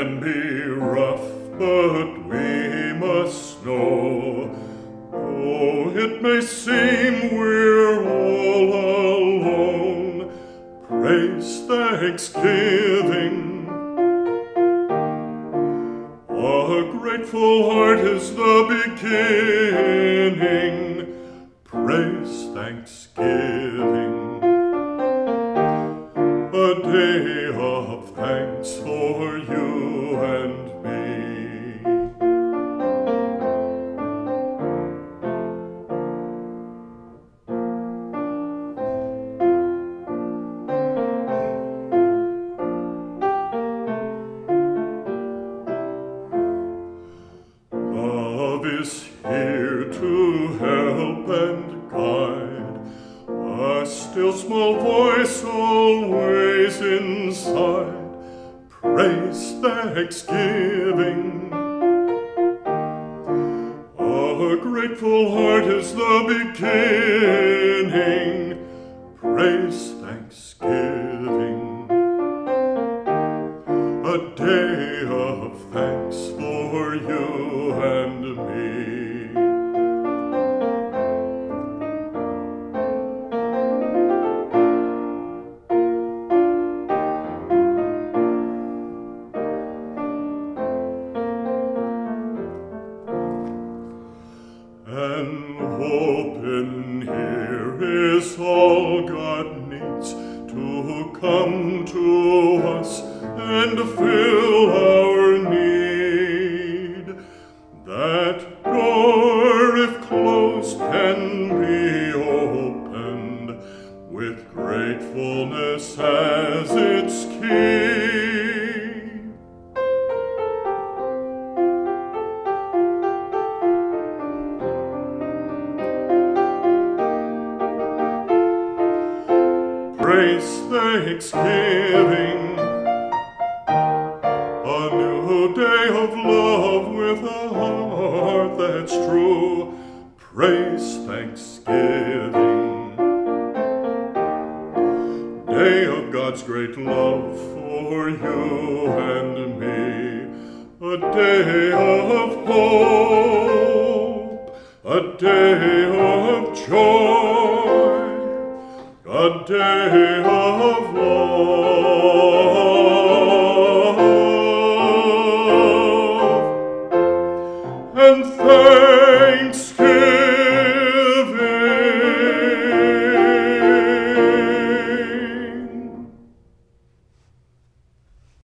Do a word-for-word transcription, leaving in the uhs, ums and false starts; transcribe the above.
can be rough, but we must know, though it may seem we're all alone, praise, thanksgiving. A grateful heart is the beginning, praise, thanksgiving. A day of thanks for you and me. Love is here to help and guide, a still small voice always inside, praise, thanksgiving. A grateful heart is the beginning, praise, thanksgiving. A day of thanks for you and me. And hope in here is all God needs to come to us and fill our need. That door, if closed, can be opened with gratefulness as its key. Praise, thanksgiving, a new day of love with a heart that's true. Praise, thanksgiving, day of God's great love for you and me. A day of hope, a day of joy, a day of love and thanksgiving.